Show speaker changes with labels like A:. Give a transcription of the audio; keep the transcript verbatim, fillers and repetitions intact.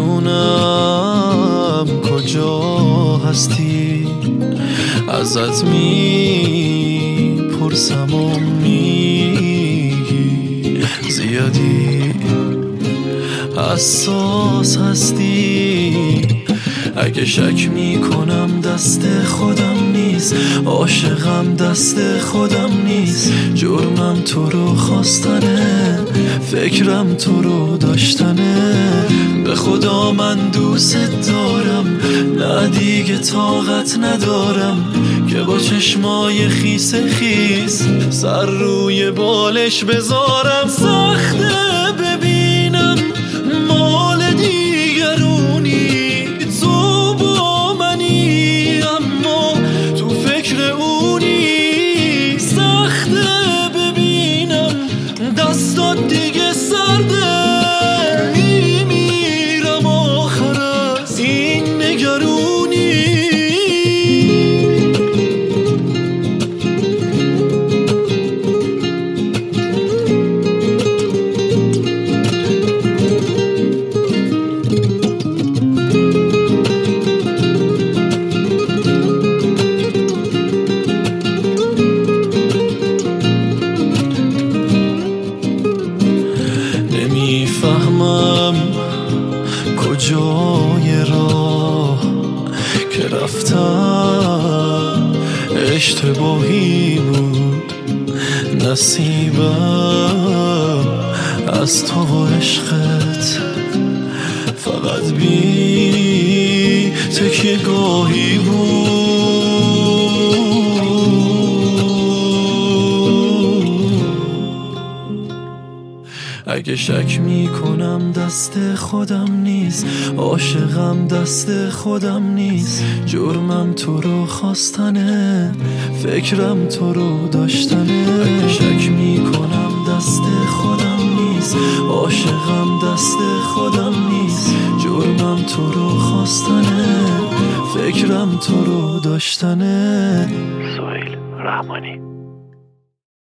A: نمیدونم کجا هستی، ازت میپرسم و میگی زیادی حساس هستی. اگه شک میکنم دست خودم نیست، عاشقم دست خودم نیست. جرمم تو رو خواستنه، فکرم تو رو داشتنه. به خدا من دوست دارم، نه دیگه طاقت ندارم که با چشمای خیس خیس سر روی بالش بذارم. سخته ببینم مال دیگرونی، تو با منی اما تو فکر اونی. سخته ببینم دستات دیگه سرده، میمیرم آخر از این نگرونی. نمیفهمم کجای راه که رفتم اشتباهی بود. نصیبم از تو و عشقت فقط بی تکیه گاهی بود. اگه شک میکنم دست خودم نیست، عاشقم دست خودم نیست. جرمم تو رو خواستنه، فکرم تو رو داشتنه. اگه شک میکنم دست خودم نیست، عاشقم دست خودم نیست. جرمم تو رو خواستنه، فکرم تو رو داشتنه.
B: سهیل رحمانی.